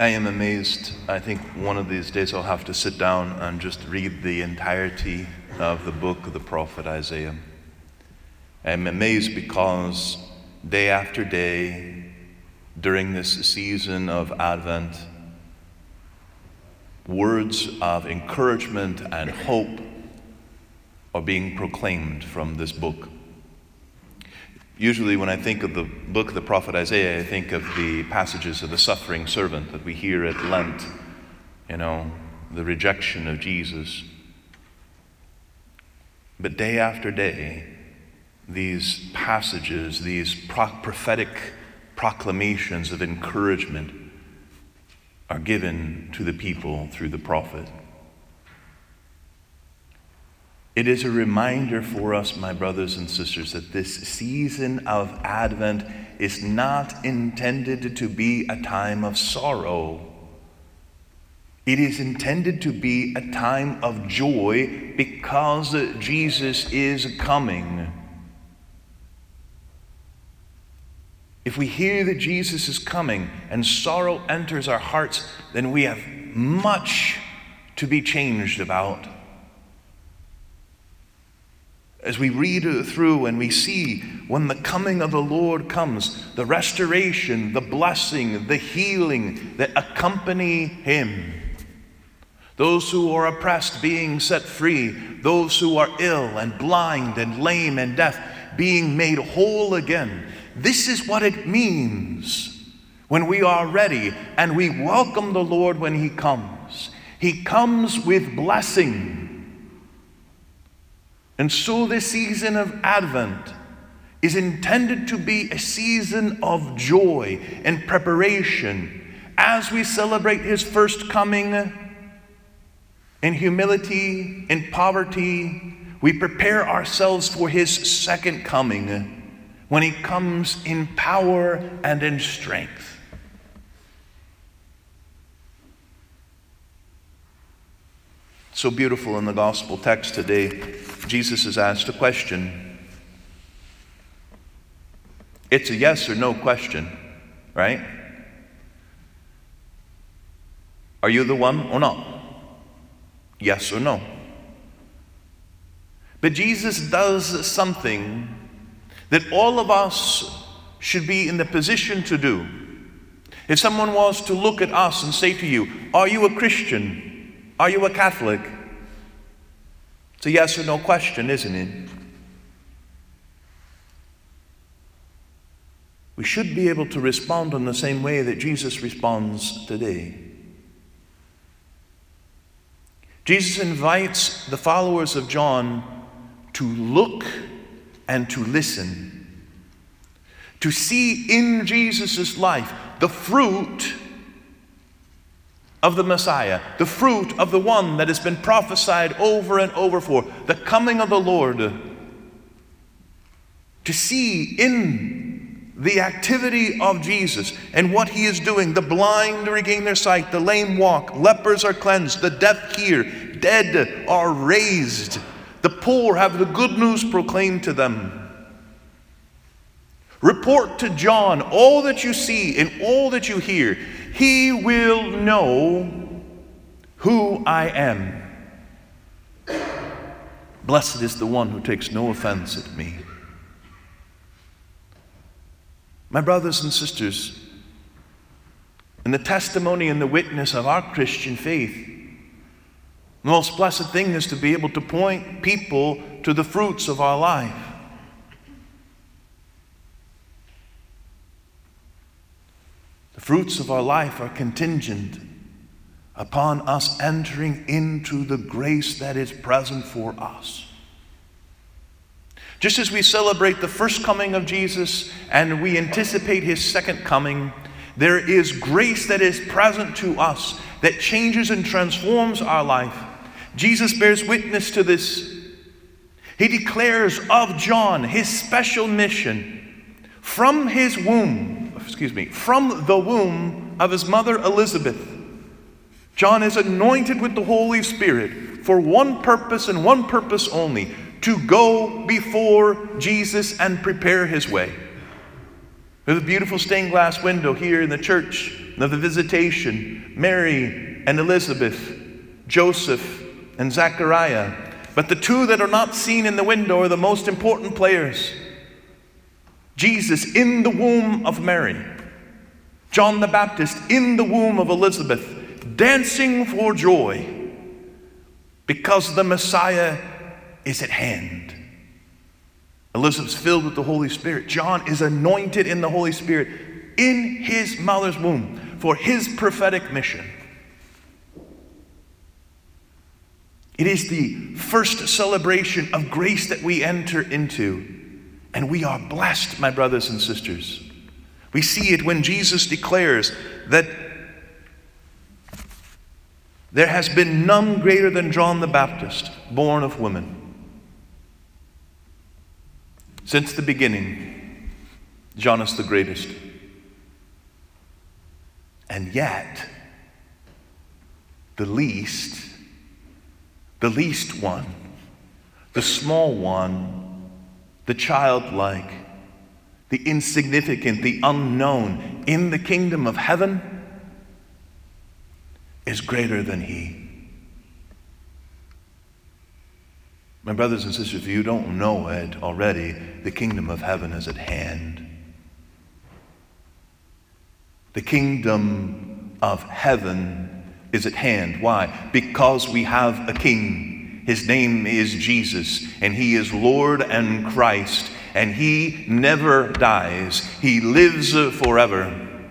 I am amazed. I think one of these days I'll have to sit down and just read the entirety of the book of the prophet Isaiah. I'm amazed because day after day, during this season of Advent, words of encouragement and hope are being proclaimed from this book. Usually when I think of the book of the prophet Isaiah, I think of the passages of the suffering servant that we hear at Lent, the rejection of Jesus. But day after day, these passages, these prophetic proclamations of encouragement are given to the people through the prophet. It is a reminder for us, my brothers and sisters, that this season of Advent is not intended to be a time of sorrow. It is intended to be a time of joy because Jesus is coming. If we hear that Jesus is coming and sorrow enters our hearts, then we have much to be changed about. As we read through and we see when the coming of the Lord comes, the restoration, the blessing, the healing that accompany Him. Those who are oppressed being set free, those who are ill and blind and lame and deaf being made whole again. This is what it means when we are ready and we welcome the Lord when He comes. He comes with blessing. And so this season of Advent is intended to be a season of joy and preparation as we celebrate His first coming in humility, in poverty. We prepare ourselves for His second coming when He comes in power and in strength. So beautiful in the gospel text today. Jesus is asked a question. It's a yes or no question, right? Are you the one or not? Yes or no? But Jesus does something that all of us should be in the position to do. If someone was to look at us and say to you, are you a Christian? Are you a Catholic? It's a yes or no question, isn't it? We should be able to respond in the same way that Jesus responds today. Jesus invites the followers of John to look and to listen, to see in Jesus' life the fruit of the Messiah, the fruit of the one that has been prophesied over and over for, the coming of the Lord. To see in the activity of Jesus and what He is doing, the blind regain their sight, the lame walk, lepers are cleansed, the deaf hear, dead are raised, the poor have the good news proclaimed to them. Report to John all that you see and all that you hear. He will know who I am. Blessed is the one who takes no offense at me. My brothers and sisters, in the testimony and the witness of our Christian faith, the most blessed thing is to be able to point people to the fruits of our life. The fruits of our life are contingent upon us entering into the grace that is present for us. Just as we celebrate the first coming of Jesus and we anticipate His second coming, there is grace that is present to us that changes and transforms our life. Jesus bears witness to this. He declares of John his special mission from the womb of his mother Elizabeth. John is anointed with the Holy Spirit for one purpose and one purpose only, to go before Jesus and prepare His way. There's a beautiful stained glass window here in the church of the visitation, Mary and Elizabeth, Joseph and Zechariah. But the two that are not seen in the window are the most important players. Jesus in the womb of Mary, John the Baptist in the womb of Elizabeth, dancing for joy because the Messiah is at hand. Elizabeth's filled with the Holy Spirit. John is anointed in the Holy Spirit in his mother's womb for his prophetic mission. It is the first celebration of grace that we enter into, and we are blessed, my brothers and sisters. We see it when Jesus declares that there has been none greater than John the Baptist, born of woman. Since the beginning, John is the greatest. And yet, the least one, the small one, the childlike, the insignificant, the unknown in the kingdom of heaven is greater than he. My brothers and sisters, if you don't know it already, the kingdom of heaven is at hand. The kingdom of heaven is at hand. Why? Because we have a king. His name is Jesus, and he is Lord and Christ, and he never dies. He lives forever.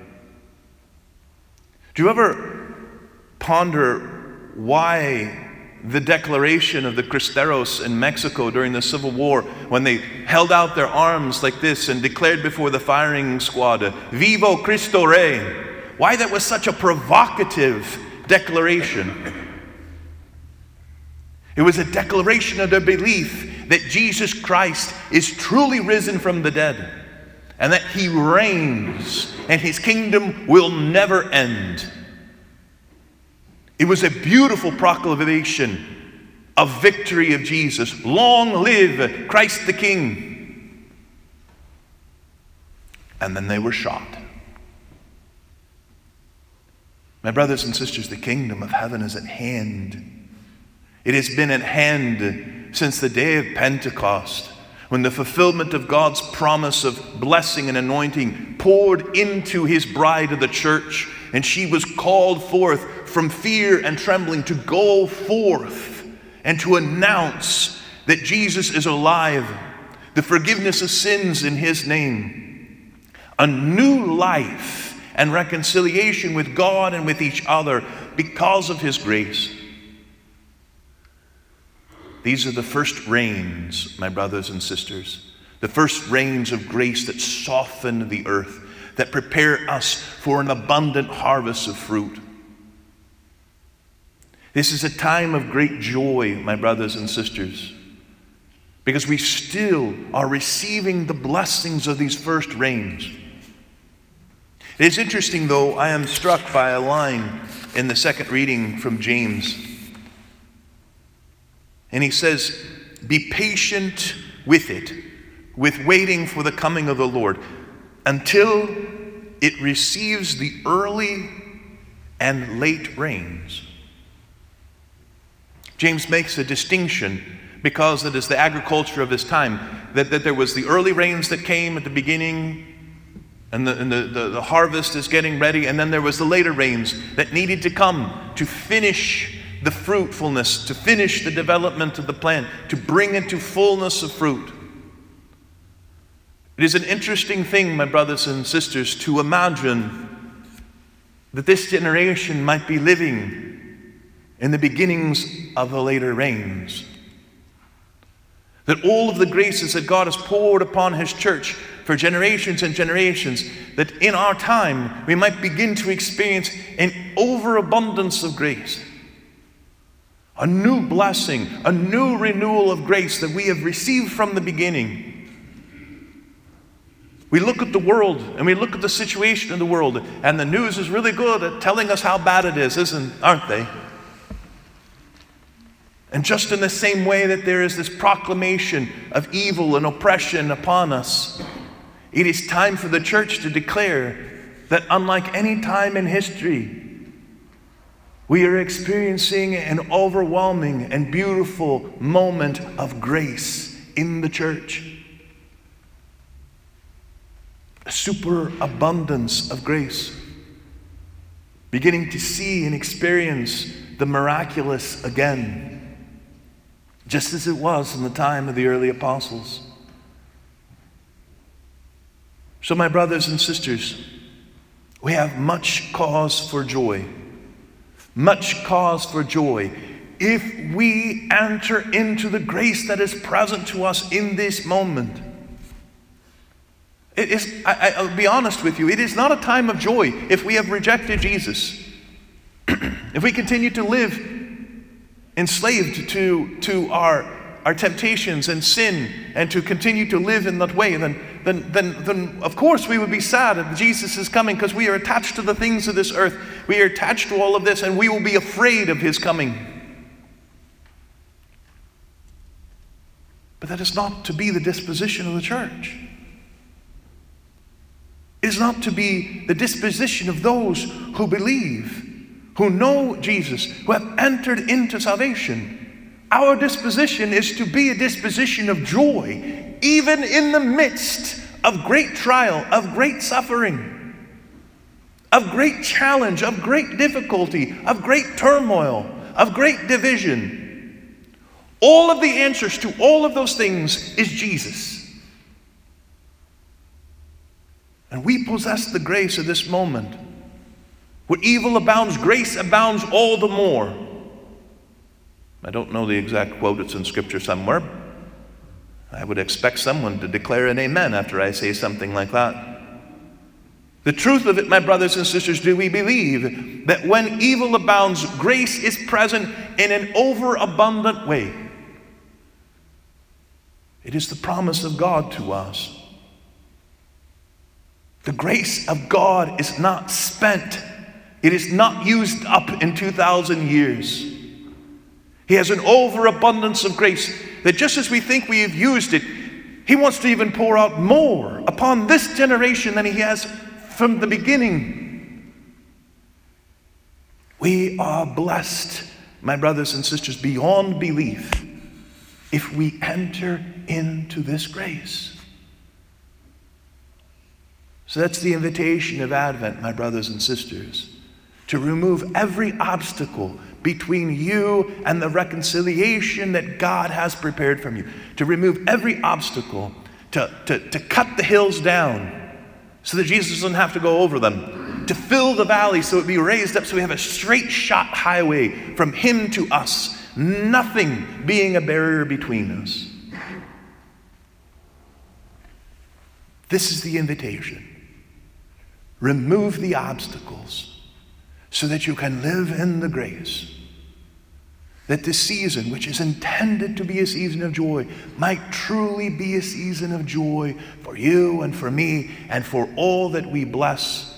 Do you ever ponder why the declaration of the Cristeros in Mexico during the Civil War, when they held out their arms like this and declared before the firing squad, "Vivo Cristo Rey"? Why that was such a provocative declaration? It was a declaration of their belief that Jesus Christ is truly risen from the dead, and that he reigns, and his kingdom will never end. It was a beautiful proclamation of victory of Jesus. Long live Christ the King. And then they were shot. My brothers and sisters, the kingdom of heaven is at hand. It has been at hand since the day of Pentecost, when the fulfillment of God's promise of blessing and anointing poured into his bride of the church, and she was called forth from fear and trembling to go forth and to announce that Jesus is alive, the forgiveness of sins in his name, a new life and reconciliation with God and with each other because of his grace. These are the first rains, my brothers and sisters, the first rains of grace that soften the earth, that prepare us for an abundant harvest of fruit. This is a time of great joy, my brothers and sisters, because we still are receiving the blessings of these first rains. It is interesting, though, I am struck by a line in the second reading from James. And he says, "Be patient with it, with waiting for the coming of the Lord, until it receives the early and late rains." James makes a distinction because it is the agriculture of his time, that there was the early rains that came at the beginning, and the harvest is getting ready, and then there was the later rains that needed to come to finish the fruitfulness, to finish the development of the plant, to bring it to fullness of fruit. It is an interesting thing, my brothers and sisters, to imagine that this generation might be living in the beginnings of the later rains. That all of the graces that God has poured upon his church for generations and generations, that in our time we might begin to experience an overabundance of grace. A new blessing, a new renewal of grace that we have received from the beginning. We look at the world and we look at the situation in the world, and the news is really good at telling us how bad it is, aren't they? And just in the same way that there is this proclamation of evil and oppression upon us, it is time for the church to declare that unlike any time in history, we are experiencing an overwhelming and beautiful moment of grace in the church. A superabundance of grace. Beginning to see and experience the miraculous again, just as it was in the time of the early apostles. So, my brothers and sisters, we have much cause for joy. Much cause for joy if we enter into the grace that is present to us in this moment. I'll be honest with you, it is not a time of joy if we have rejected Jesus. If we continue to live enslaved to our temptations and sin, and to continue to live in that way, then of course we would be sad that Jesus is coming, because we are attached to the things of this earth. We are attached to all of this, and we will be afraid of his coming. But that is not to be the disposition of the church. It is not to be the disposition of those who believe, who know Jesus, who have entered into salvation. Our disposition is to be a disposition of joy, even in the midst of great trial, of great suffering, of great challenge, of great difficulty, of great turmoil, of great division. All of the answers to all of those things is Jesus. And we possess the grace of this moment. Where evil abounds, grace abounds all the more. I don't know the exact quote, it's in Scripture somewhere. I would expect someone to declare an amen after I say something like that. The truth of it, my brothers and sisters, do we believe that when evil abounds, grace is present in an overabundant way? It is the promise of God to us. The grace of God is not spent. It is not used up in 2,000 years. He has an overabundance of grace that just as we think we have used it, he wants to even pour out more upon this generation than he has from the beginning. We are blessed, my brothers and sisters, beyond belief if we enter into this grace. So that's the invitation of Advent, my brothers and sisters, to remove every obstacle between you and the reconciliation that God has prepared from you. To remove every obstacle, to cut the hills down so that Jesus doesn't have to go over them. To fill the valley so it be raised up so we have a straight shot highway from him to us. Nothing being a barrier between us. This is the invitation. Remove the obstacles so that you can live in the grace. That this season, which is intended to be a season of joy, might truly be a season of joy for you and for me and for all that we bless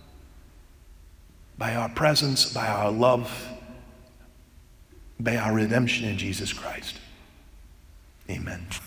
by our presence, by our love, by our redemption in Jesus Christ. Amen.